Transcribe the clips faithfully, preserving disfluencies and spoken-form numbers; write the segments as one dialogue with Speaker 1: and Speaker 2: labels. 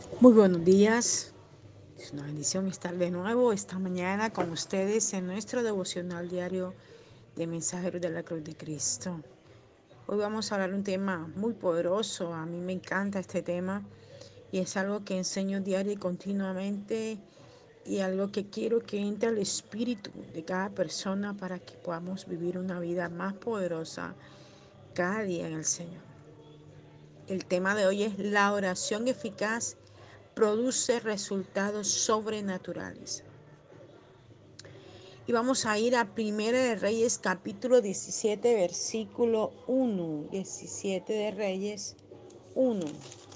Speaker 1: Muy buenos días. Es una bendición estar de nuevo esta mañana con ustedes en nuestro devocional diario de Mensajeros de la Cruz de Cristo. Hoy vamos a hablar de un tema muy poderoso. A mí me encanta este tema y es algo que enseño diario y continuamente y algo que quiero que entre al espíritu de cada persona para que podamos vivir una vida más poderosa cada día en el Señor. El tema de hoy es la oración eficaz produce resultados sobrenaturales. Y vamos a ir a Primera de Reyes capítulo diecisiete versículo uno. diecisiete de Reyes uno.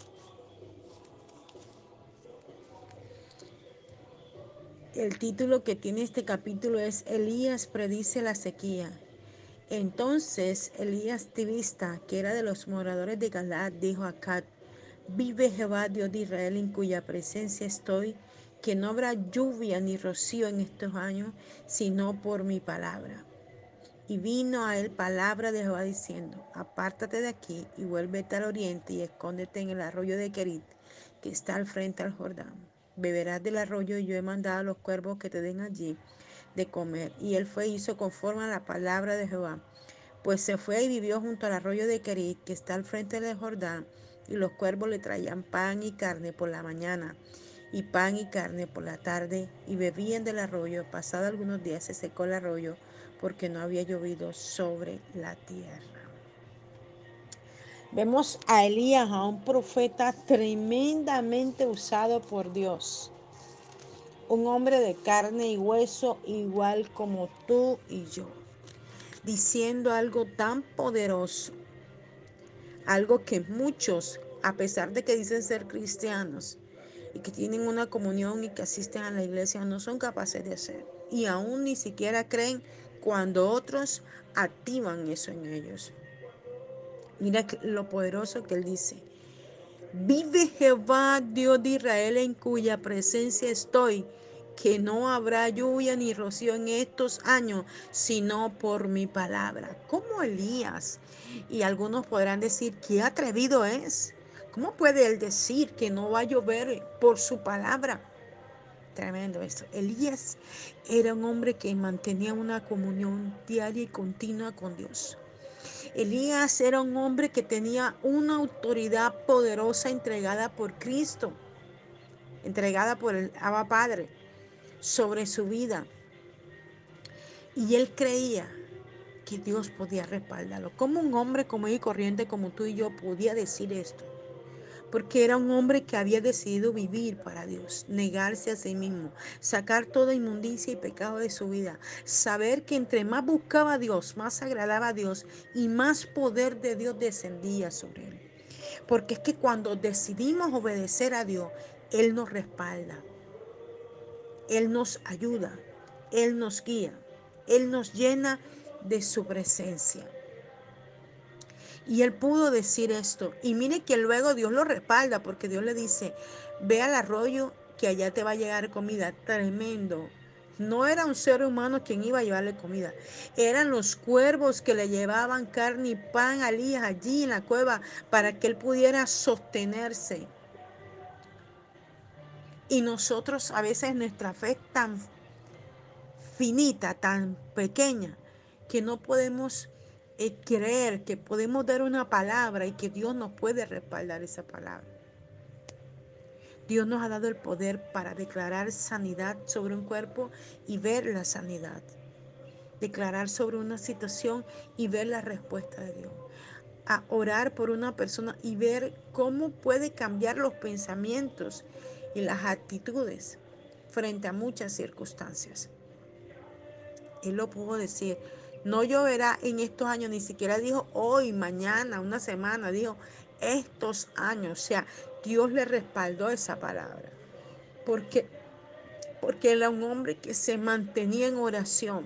Speaker 1: El título que tiene este capítulo es Elías predice la sequía. Entonces Elías Tibista, que era de los moradores de Galaad, dijo a Acab: Vive Jehová Dios de Israel, en cuya presencia estoy, que no habrá lluvia ni rocío en estos años, sino por mi palabra. Y vino a él palabra de Jehová diciendo: Apártate de aquí y vuélvete al oriente y escóndete en el arroyo de Querit, que está al frente al Jordán. Beberás del arroyo, y yo he mandado a los cuervos que te den allí de comer. Y él fue y hizo conforme a la palabra de Jehová. Pues se fue y vivió junto al arroyo de Querit, que está al frente del Jordán, y los cuervos le traían pan y carne por la mañana, y pan y carne por la tarde, y bebían del arroyo. Pasado algunos días se secó el arroyo, porque no había llovido sobre la tierra. Vemos a Elías, a un profeta tremendamente usado por Dios. Un hombre de carne y hueso, igual como tú y yo, diciendo algo tan poderoso, algo que muchos, a pesar de que dicen ser cristianos y que tienen una comunión y que asisten a la iglesia, no son capaces de hacer. Y aún ni siquiera creen cuando otros activan eso en ellos. Mira lo poderoso que él dice: Vive Jehová Dios de Israel, en cuya presencia estoy, que no habrá lluvia ni rocío en estos años, sino por mi palabra. Como Elías. Y algunos podrán decir: ¿qué atrevido es? ¿Cómo puede él decir que no va a llover por su palabra? Tremendo esto. Elías era un hombre que mantenía una comunión diaria y continua con Dios. Elías era un hombre que tenía una autoridad poderosa entregada por Cristo, entregada por el Abba Padre sobre su vida. Y él creía que Dios podía respaldarlo. ¿Cómo un hombre común y corriente como tú y yo podía decir esto? Porque era un hombre que había decidido vivir para Dios, negarse a sí mismo, sacar toda inmundicia y pecado de su vida, saber que entre más buscaba a Dios, más agradaba a Dios y más poder de Dios descendía sobre él. Porque es que cuando decidimos obedecer a Dios, Él nos respalda, Él nos ayuda, Él nos guía, Él nos llena de su presencia. Y él pudo decir esto. Y mire que luego Dios lo respalda, porque Dios le dice: ve al arroyo, que allá te va a llegar comida. Tremendo. No era un ser humano quien iba a llevarle comida. Eran los cuervos que le llevaban carne y pan a Elías allí en la cueva para que él pudiera sostenerse. Y nosotros a veces nuestra fe es tan finita, tan pequeña, que no podemos eh, creer que podemos dar una palabra y que Dios nos puede respaldar esa palabra. Dios nos ha dado el poder para declarar sanidad sobre un cuerpo y ver la sanidad. Declarar sobre una situación y ver la respuesta de Dios. A orar por una persona y ver cómo puede cambiar los pensamientos y las actitudes frente a muchas circunstancias. Él lo pudo decir. No lloverá en estos años, ni siquiera dijo hoy, mañana, una semana, dijo estos años. O sea, Dios le respaldó esa palabra. Porque, porque era un hombre que se mantenía en oración.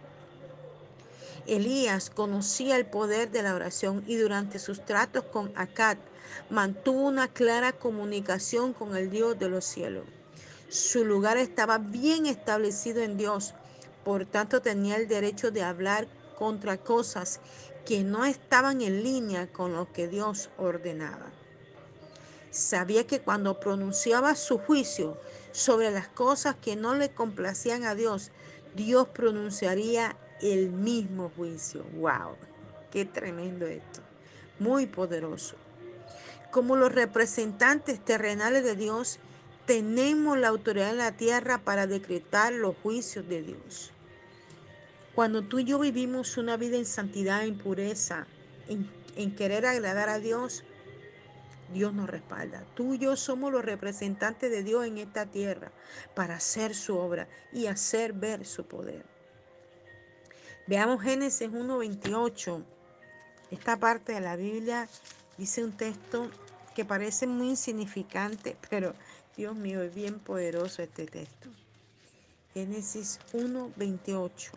Speaker 1: Elías conocía el poder de la oración y durante sus tratos con Acab mantuvo una clara comunicación con el Dios de los cielos. Su lugar estaba bien establecido en Dios, por tanto tenía el derecho de hablar contra cosas que no estaban en línea con lo que Dios ordenaba. Sabía que cuando pronunciaba su juicio sobre las cosas que no le complacían a Dios, Dios pronunciaría el mismo juicio. ¡Wow! ¡Qué tremendo esto! Muy poderoso. Como los representantes terrenales de Dios, tenemos la autoridad en la tierra para decretar los juicios de Dios. Cuando tú y yo vivimos una vida en santidad, en pureza, en, en querer agradar a Dios, Dios nos respalda. Tú y yo somos los representantes de Dios en esta tierra para hacer su obra y hacer ver su poder. Veamos Génesis uno veintiocho. Esta parte de la Biblia dice un texto que parece muy insignificante, pero Dios mío, es bien poderoso este texto. Génesis uno veintiocho.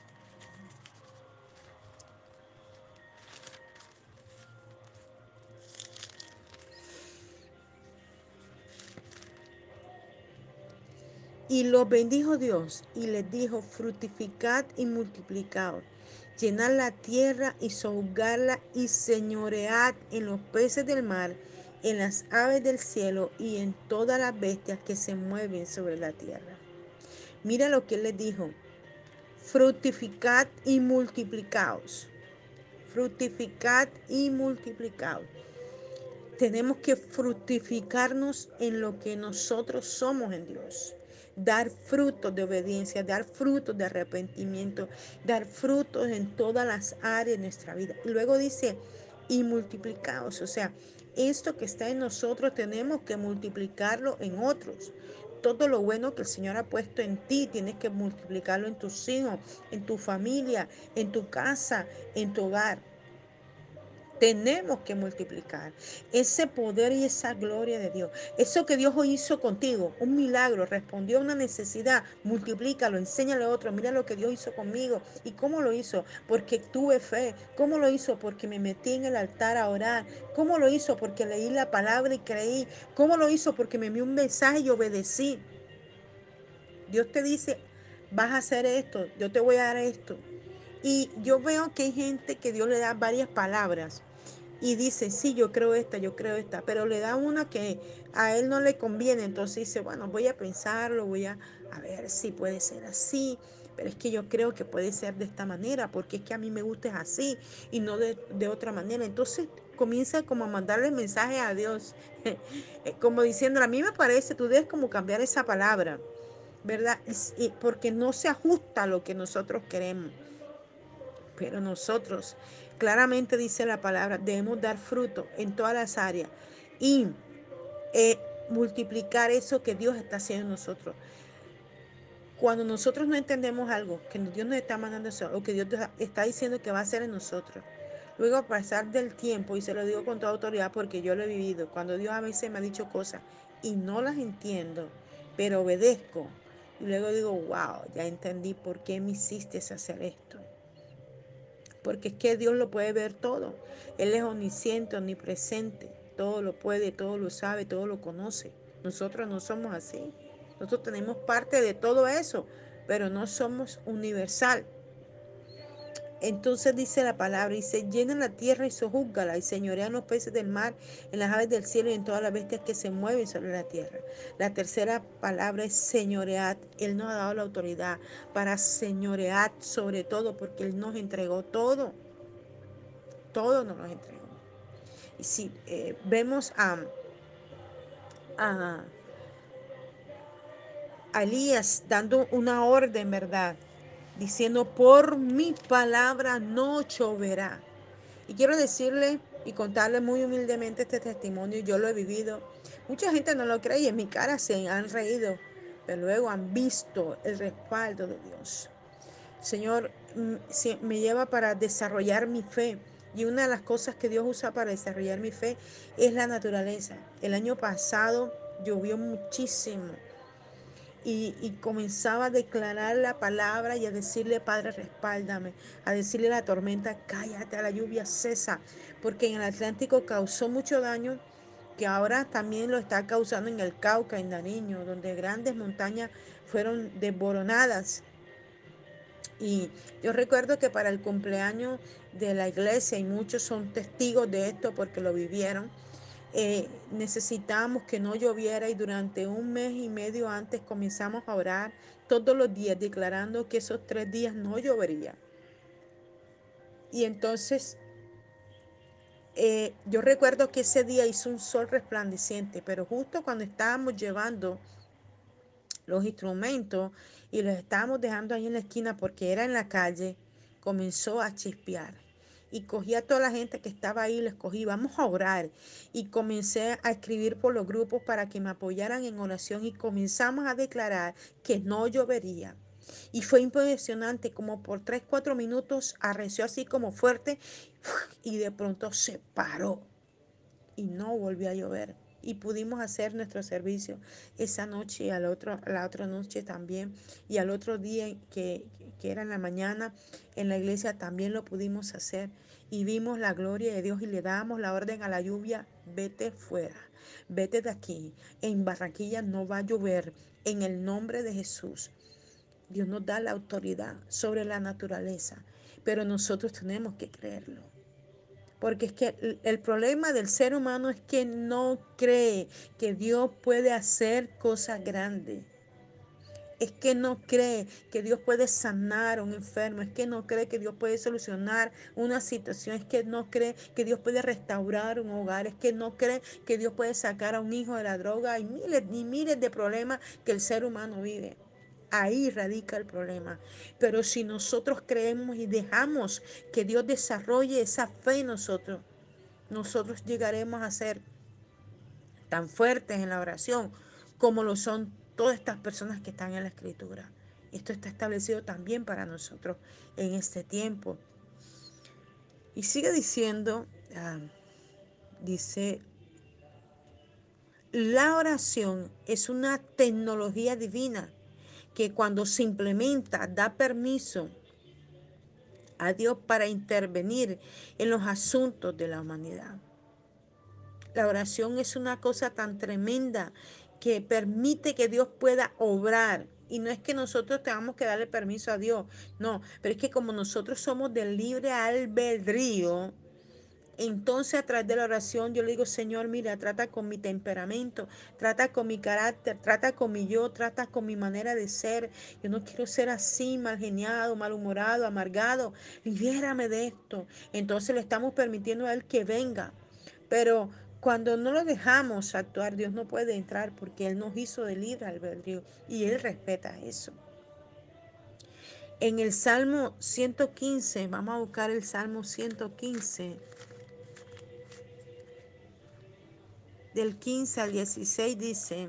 Speaker 1: Y los bendijo Dios y les dijo, fructificad y multiplicaos, llenad la tierra y sojuzgadla y señoread en los peces del mar, en las aves del cielo y en todas las bestias que se mueven sobre la tierra. Mira lo que él les dijo, fructificad y multiplicaos, fructificad y multiplicaos. Tenemos que fructificarnos en lo que nosotros somos en Dios. Dar frutos de obediencia, dar frutos de arrepentimiento, dar frutos en todas las áreas de nuestra vida. Y luego dice, y multiplicaos. O sea, esto que está en nosotros tenemos que multiplicarlo en otros. Todo lo bueno que el Señor ha puesto en ti, tienes que multiplicarlo en tus hijos, en tu familia, en tu casa, en tu hogar. Tenemos que multiplicar ese poder y esa gloria de Dios. Eso que Dios hoy hizo contigo, un milagro, respondió a una necesidad, multiplícalo, enséñale a otro. Mira lo que Dios hizo conmigo. ¿Y cómo lo hizo? Porque tuve fe. ¿Cómo lo hizo? Porque me metí en el altar a orar. ¿Cómo lo hizo? Porque leí la palabra y creí. ¿Cómo lo hizo? Porque me envió un mensaje y obedecí. Dios te dice, vas a hacer esto, yo te voy a dar esto. Y yo veo que hay gente que Dios le da varias palabras y dice, sí, yo creo esta, yo creo esta, pero le da una que a él no le conviene, entonces dice, bueno, voy a pensarlo, voy a, a ver si puede ser así, pero es que yo creo que puede ser de esta manera, porque es que a mí me gusta es así y no de, de otra manera. Entonces comienza como a mandarle mensaje a Dios, como diciendo, a mí me parece, tú debes como cambiar esa palabra, ¿verdad? Y, y porque no se ajusta a lo que nosotros queremos. Pero nosotros, claramente dice la palabra, debemos dar fruto en todas las áreas y eh, multiplicar eso que Dios está haciendo en nosotros. Cuando nosotros no entendemos algo, que Dios nos está mandando eso, o que Dios está diciendo que va a hacer en nosotros, luego a pasar del tiempo, y se lo digo con toda autoridad porque yo lo he vivido, cuando Dios a veces me ha dicho cosas y no las entiendo, pero obedezco, y luego digo, wow, ya entendí por qué me hiciste hacer esto. Porque es que Dios lo puede ver todo. Él es omnisciente, omnipresente. Todo lo puede, todo lo sabe, todo lo conoce. Nosotros no somos así. Nosotros tenemos parte de todo eso, pero no somos universal. Entonces dice la palabra, dice, llena la tierra y sojúzgala, y señorean los peces del mar, en las aves del cielo y en todas las bestias que se mueven sobre la tierra. La tercera palabra es señorear. Él nos ha dado la autoridad para señorear sobre todo, porque Él nos entregó todo. Todo nos lo entregó. Y si eh, vemos a, a, a Elías dando una orden, ¿verdad? Diciendo, por mi palabra no lloverá. Y quiero decirle y contarle muy humildemente este testimonio, yo lo he vivido. Mucha gente no lo cree y en mi cara se han reído, pero luego han visto el respaldo de Dios. Señor, me lleva para desarrollar mi fe. Y una de las cosas que Dios usa para desarrollar mi fe es la naturaleza. El año pasado llovió muchísimo y, y comenzaba a declarar la palabra y a decirle, Padre, respáldame, a decirle a la tormenta, cállate, a la lluvia cesa, porque en el Atlántico causó mucho daño que ahora también lo está causando en el Cauca, en Nariño, donde grandes montañas fueron desboronadas. Y yo recuerdo que para el cumpleaños de la iglesia, y muchos son testigos de esto porque lo vivieron, Eh, necesitábamos que no lloviera y durante un mes y medio antes comenzamos a orar todos los días declarando que esos tres días no llovería. Y entonces eh, yo recuerdo que ese día hizo un sol resplandeciente, pero justo cuando estábamos llevando los instrumentos y los estábamos dejando ahí en la esquina porque era en la calle, comenzó a chispear. Y cogí a toda la gente que estaba ahí, les cogí, vamos a orar. Y comencé a escribir por los grupos para que me apoyaran en oración y comenzamos a declarar que no llovería. Y fue impresionante, como por tres cuatro minutos arreció así como fuerte y de pronto se paró y no volvió a llover. Y pudimos hacer nuestro servicio esa noche y al otro, la otra noche también. Y al otro día que, que era en la mañana en la iglesia también lo pudimos hacer. Y vimos la gloria de Dios y le damos la orden a la lluvia, vete fuera, vete de aquí. En Barranquilla no va a llover en el nombre de Jesús. Dios nos da la autoridad sobre la naturaleza, pero nosotros tenemos que creerlo. Porque es que el problema del ser humano es que no cree que Dios puede hacer cosas grandes. Es que no cree que Dios puede sanar a un enfermo. Es que no cree que Dios puede solucionar una situación. Es que no cree que Dios puede restaurar un hogar. Es que no cree que Dios puede sacar a un hijo de la droga. Y miles y miles de problemas que el ser humano vive. Ahí radica el problema. Pero si nosotros creemos y dejamos que Dios desarrolle esa fe en nosotros, nosotros llegaremos a ser tan fuertes en la oración como lo son todas estas personas que están en la escritura. Esto está establecido también para nosotros en este tiempo. Y sigue diciendo, ah, dice, la oración es una tecnología divina que cuando se implementa da permiso a Dios para intervenir en los asuntos de la humanidad. La oración es una cosa tan tremenda que permite que Dios pueda obrar. Y no es que nosotros tengamos que darle permiso a Dios, no, pero es que como nosotros somos del libre albedrío, entonces a través de la oración yo le digo, Señor, mira, trata con mi temperamento, trata con mi carácter, trata con mi yo, trata con mi manera de ser. Yo no quiero ser así, mal geniado, malhumorado, amargado. Libérame de esto. Entonces le estamos permitiendo a Él que venga. Pero cuando no lo dejamos actuar, Dios no puede entrar porque Él nos hizo de libre albedrío y Él respeta eso. En el Salmo ciento quince, vamos a buscar el Salmo ciento quince. Del quince al dieciséis dice,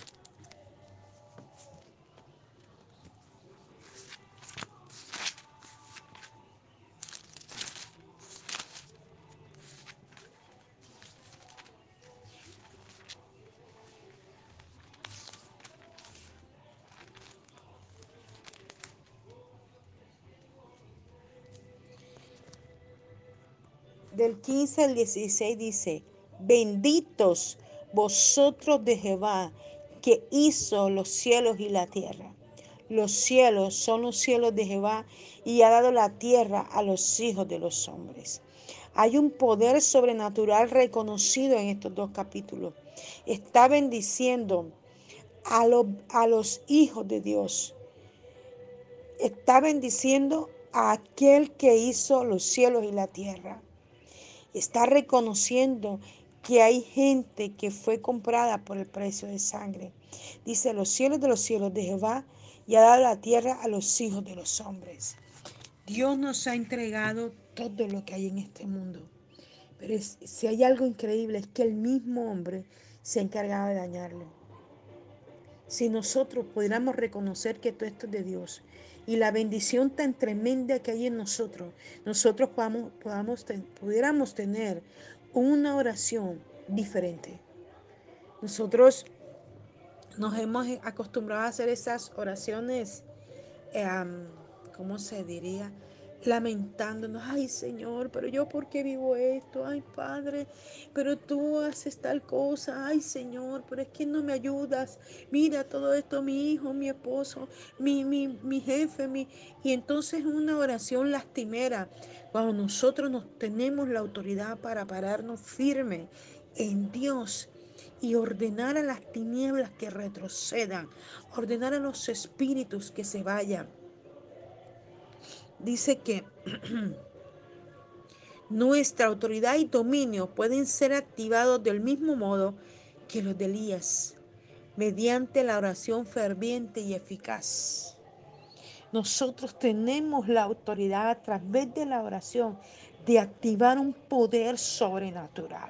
Speaker 1: del quince al dieciséis dice, benditos vosotros de Jehová, que hizo los cielos y la tierra. Los cielos son los cielos de Jehová y ha dado la tierra a los hijos de los hombres. Hay un poder sobrenatural reconocido en estos dos capítulos. Está bendiciendo a, lo, a los hijos de Dios. Está bendiciendo a aquel que hizo los cielos y la tierra. Está reconociendo que hay gente que fue comprada por el precio de sangre. Dice, los cielos de los cielos de Jehová y ha dado la tierra a los hijos de los hombres. Dios nos ha entregado todo lo que hay en este mundo. Pero es, si hay algo increíble es que el mismo hombre se ha encargado de dañarlo. Si nosotros pudiéramos reconocer que todo esto es de Dios y la bendición tan tremenda que hay en nosotros, nosotros podamos, podamos, pudiéramos tener una oración diferente. Nosotros nos hemos acostumbrado a hacer esas oraciones, eh, ¿cómo se diría? Lamentándonos, ay Señor, pero yo por qué vivo esto, ay Padre, pero tú haces tal cosa, ay Señor, pero es que no me ayudas, mira todo esto, mi hijo, mi esposo, mi, mi, mi jefe, mi... y entonces una oración lastimera, cuando nosotros nos tenemos la autoridad para pararnos firme en Dios y ordenar a las tinieblas que retrocedan, ordenar a los espíritus que se vayan. Dice que nuestra autoridad y dominio pueden ser activados del mismo modo que los de Elías, mediante la oración ferviente y eficaz. Nosotros tenemos la autoridad a través de la oración de activar un poder sobrenatural.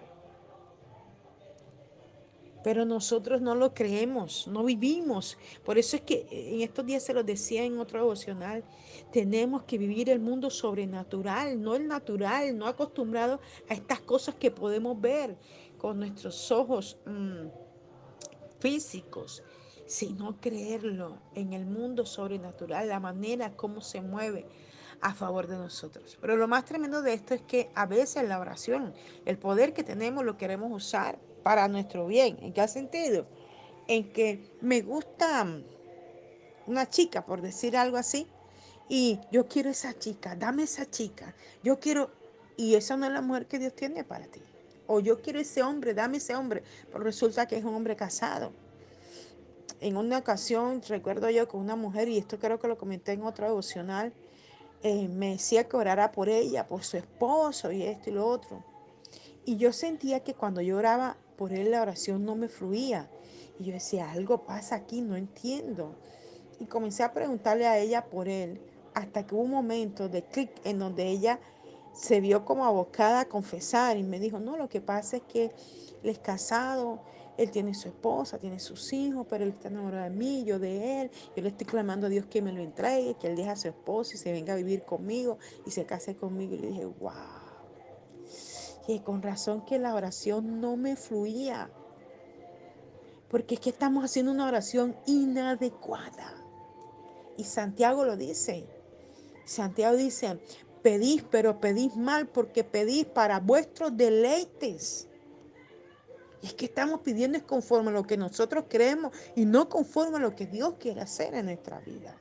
Speaker 1: Pero nosotros no lo creemos, no vivimos. Por eso es que en estos días se los decía en otro devocional, tenemos que vivir el mundo sobrenatural, no el natural, no acostumbrado a estas cosas que podemos ver con nuestros ojos mmm, físicos, sino creerlo en el mundo sobrenatural, la manera como se mueve a favor de nosotros. Pero lo más tremendo de esto es que a veces la oración, el poder que tenemos lo queremos usar para nuestro bien. ¿En qué sentido? En que me gusta una chica, por decir algo así, y yo quiero esa chica, dame esa chica, yo quiero, y esa no es la mujer que Dios tiene para ti. O yo quiero ese hombre, dame ese hombre, pero resulta que es un hombre casado. En una ocasión, recuerdo yo con una mujer, y esto creo que lo comenté en otro devocional, eh, me decía que orara por ella, por su esposo y esto y lo otro. Y yo sentía que cuando yo oraba por él la oración no me fluía. Y yo decía, algo pasa aquí, no entiendo. Y comencé a preguntarle a ella por él, hasta que hubo un momento de clic en donde ella se vio como abocada a confesar y me dijo, no, lo que pasa es que él es casado, él tiene su esposa, tiene sus hijos, pero él está enamorado de mí, yo de él, yo le estoy clamando a Dios que me lo entregue, que él deje a su esposo y se venga a vivir conmigo y se case conmigo. Y le dije, wow, y con razón que la oración no me fluía, porque es que estamos haciendo una oración inadecuada. Y Santiago lo dice. Santiago dice, pedís, pero pedís mal porque pedís para vuestros deleites. Y es que estamos pidiendo es conforme a lo que nosotros creemos y no conforme a lo que Dios quiere hacer en nuestra vida.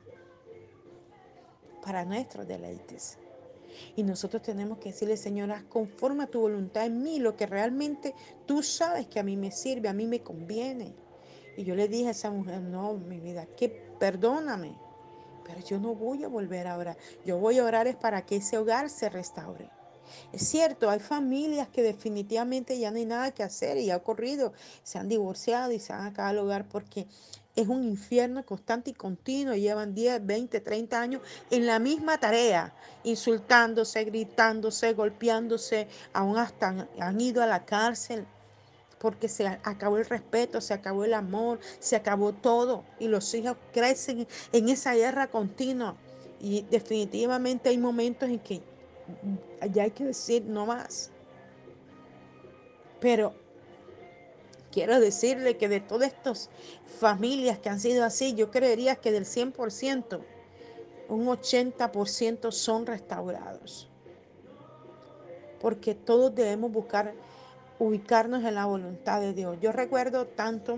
Speaker 1: Para nuestros deleites. Y nosotros tenemos que decirle, Señor, haz conforme a tu voluntad en mí, lo que realmente tú sabes que a mí me sirve, a mí me conviene. Y yo le dije a esa mujer, no, mi vida, que perdóname, pero yo no voy a volver a orar. Yo voy a orar es para que ese hogar se restaure. Es cierto, hay familias que definitivamente ya no hay nada que hacer y ha ocurrido, se han divorciado y se han acabado el hogar porque es un infierno constante y continuo. Llevan diez, veinte, treinta años en la misma tarea, insultándose, gritándose, golpeándose, aún hasta han, han ido a la cárcel porque se acabó el respeto, se acabó el amor, se acabó todo y los hijos crecen en esa guerra continua y definitivamente hay momentos en que ya hay que decir no más. Pero quiero decirle que de todas estas familias que han sido así, yo creería que del cien por ciento, un ochenta por ciento son restaurados. Porque todos debemos buscar ubicarnos en la voluntad de Dios. Yo recuerdo tanto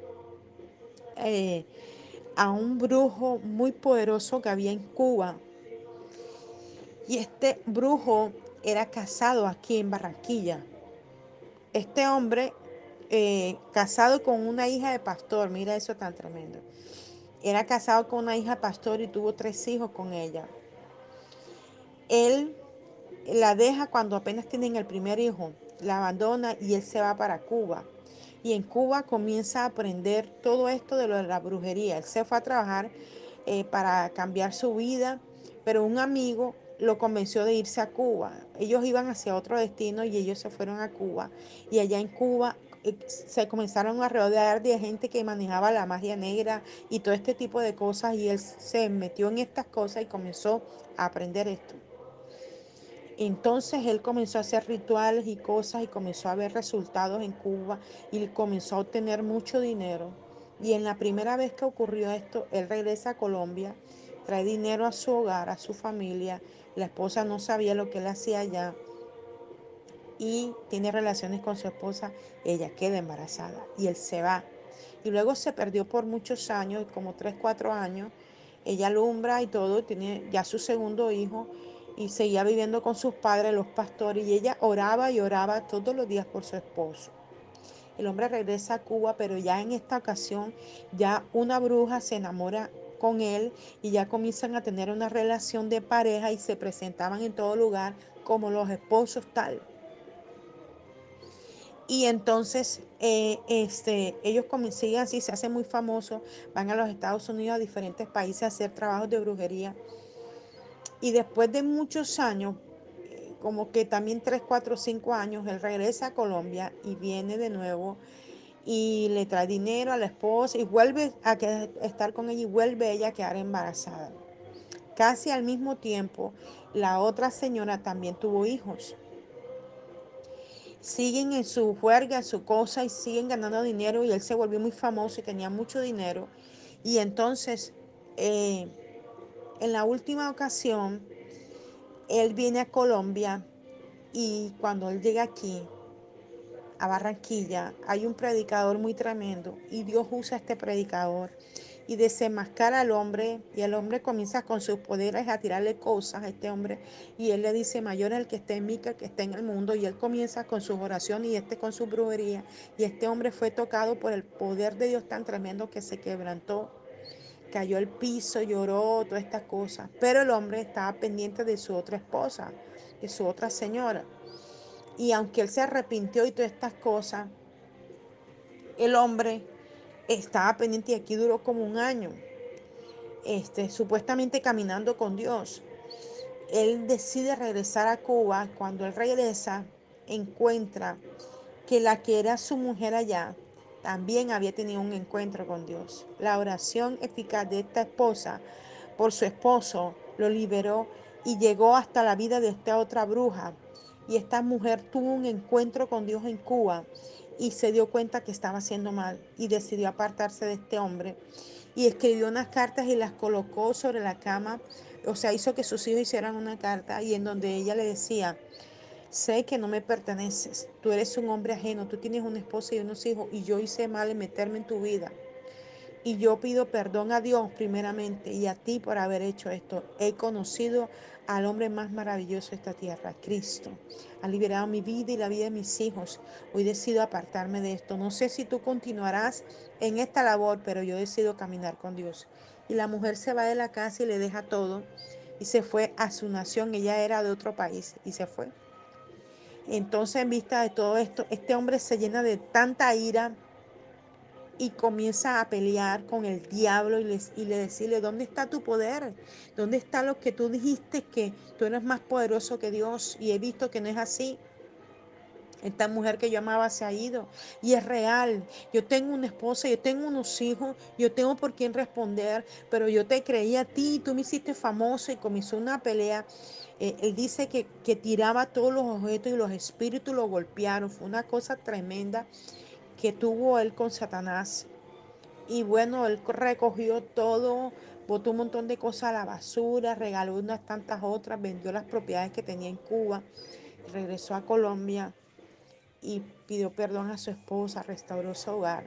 Speaker 1: eh, a un brujo muy poderoso que había en Cuba. Y este brujo era casado aquí en Barranquilla. Este hombre, eh, casado con una hija de pastor, mira eso tan tremendo. Era casado con una hija de pastor y tuvo tres hijos con ella. Él la deja cuando apenas tienen el primer hijo, la abandona y él se va para Cuba. Y en Cuba comienza a aprender todo esto de lo de la brujería. Él se fue a trabajar eh, para cambiar su vida, pero un amigo lo convenció de irse a Cuba. Ellos iban hacia otro destino y ellos se fueron a Cuba. Y allá en Cuba eh, se comenzaron a rodear de gente que manejaba la magia negra y todo este tipo de cosas. Y él se metió en estas cosas y comenzó a aprender esto. Entonces él comenzó a hacer rituales y cosas y comenzó a ver resultados en Cuba y comenzó a obtener mucho dinero. Y en la primera vez que ocurrió esto, él regresa a Colombia, trae dinero a su hogar, a su familia. La esposa no sabía lo que él hacía allá y tiene relaciones con su esposa. Ella queda embarazada y él se va. Y luego se perdió por muchos años, como tres, cuatro años. Ella alumbra y todo, tiene ya su segundo hijo y seguía viviendo con sus padres, los pastores, y ella oraba y oraba todos los días por su esposo. El hombre regresa a Cuba, pero ya en esta ocasión ya una bruja se enamora con él y ya comienzan a tener una relación de pareja y se presentaban en todo lugar como los esposos tal. Y entonces eh, este, ellos siguen así, se hacen muy famosos, van a los Estados Unidos, a diferentes países a hacer trabajos de brujería. Y después de muchos años, eh, como que también tres, cuatro, cinco años, él regresa a Colombia y viene de nuevo y le trae dinero a la esposa y vuelve a que- estar con ella y vuelve ella a quedar embarazada. Casi al mismo tiempo, la otra señora también tuvo hijos. Siguen en su juerga, en su cosa y siguen ganando dinero y él se volvió muy famoso y tenía mucho dinero. Y entonces, eh, en la última ocasión, él viene a Colombia y cuando él llega aquí, a Barranquilla, hay un predicador muy tremendo y Dios usa a este predicador y desenmascara al hombre y el hombre comienza con sus poderes a tirarle cosas a este hombre y él le dice: mayor es el que esté en mí que el que esté en el mundo. Y él comienza con sus oraciones y este con su brujería y este hombre fue tocado por el poder de Dios tan tremendo que se quebrantó, cayó al piso, lloró, todas estas cosas, pero el hombre estaba pendiente de su otra esposa, de su otra señora. Y aunque él se arrepintió y todas estas cosas, el hombre estaba pendiente y aquí duró como un año, este, supuestamente caminando con Dios. Él decide regresar a Cuba. Cuando él regresa, encuentra que la que era su mujer allá también había tenido un encuentro con Dios. La oración eficaz de esta esposa por su esposo lo liberó y llegó hasta la vida de esta otra bruja. Y esta mujer tuvo un encuentro con Dios en Cuba y se dio cuenta que estaba haciendo mal y decidió apartarse de este hombre y escribió unas cartas y las colocó sobre la cama. O sea, hizo que sus hijos hicieran una carta y en donde ella le decía: sé que no me perteneces, tú eres un hombre ajeno, tú tienes una esposa y unos hijos y yo hice mal en meterme en tu vida. Y yo pido perdón a Dios primeramente y a ti por haber hecho esto. He conocido al hombre más maravilloso de esta tierra, Cristo. Ha liberado mi vida y la vida de mis hijos. Hoy decido apartarme de esto. No sé si tú continuarás en esta labor, pero yo decido caminar con Dios. Y la mujer se va de la casa y le deja todo y se fue a su nación. Ella era de otro país y se fue. Entonces, en vista de todo esto, este hombre se llena de tanta ira y comienza a pelear con el diablo y, les, y le decirle: ¿dónde está tu poder? ¿Dónde está lo que tú dijiste, que tú eres más poderoso que Dios? Y he visto que no es así. Esta mujer que yo amaba se ha ido y es real. Yo tengo una esposa, yo tengo unos hijos, yo tengo por quién responder, pero yo te creí a ti y tú me hiciste famoso y comenzó una pelea. Eh, él dice que, que tiraba todos los objetos y los espíritus lo golpearon. Fue una cosa tremenda que tuvo él con Satanás. Y bueno, él recogió todo, botó un montón de cosas a la basura, regaló unas tantas otras, vendió las propiedades que tenía en Cuba, regresó a Colombia y pidió perdón a su esposa, restauró su hogar.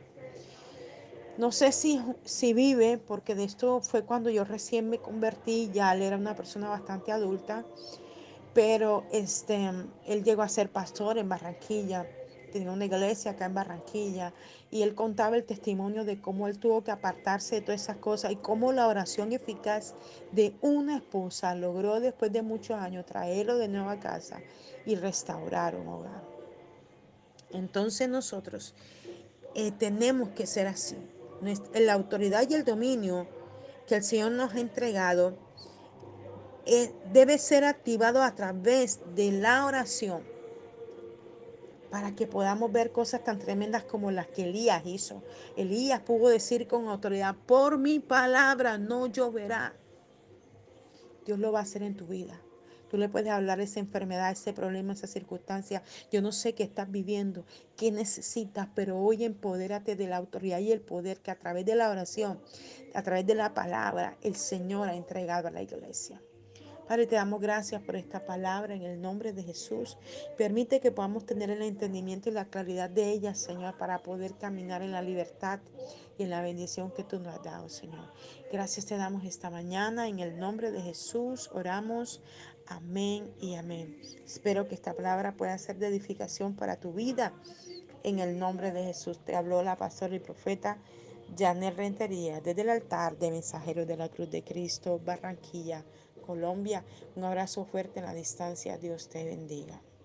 Speaker 1: No sé si, si vive, porque de esto fue cuando yo recién me convertí, ya él era una persona bastante adulta, pero este, él llegó a ser pastor en Barranquilla, tenía una iglesia acá en Barranquilla, y él contaba el testimonio de cómo él tuvo que apartarse de todas esas cosas y cómo la oración eficaz de una esposa logró después de muchos años traerlo de nuevo a casa y restaurar un hogar. Entonces nosotros eh, tenemos que ser así. La autoridad y el dominio que el Señor nos ha entregado eh, debe ser activado a través de la oración para que podamos ver cosas tan tremendas como las que Elías hizo. Elías pudo decir con autoridad: por mi palabra no lloverá. Dios lo va a hacer en tu vida. Tú le puedes hablar de esa enfermedad, ese problema, esa circunstancia. Yo no sé qué estás viviendo, qué necesitas, pero hoy empodérate de la autoridad y el poder que a través de la oración, a través de la palabra, el Señor ha entregado a la iglesia. Padre, te damos gracias por esta palabra en el nombre de Jesús. Permite que podamos tener el entendimiento y la claridad de ella, Señor, para poder caminar en la libertad y en la bendición que tú nos has dado, Señor. Gracias te damos esta mañana. En el nombre de Jesús oramos. Amén y amén. Espero que esta palabra pueda ser de edificación para tu vida en el nombre de Jesús. Te habló la pastora y profeta Janet Rentería desde el altar de Mensajeros de la Cruz de Cristo, Barranquilla, Colombia. Un abrazo fuerte en la distancia. Dios te bendiga.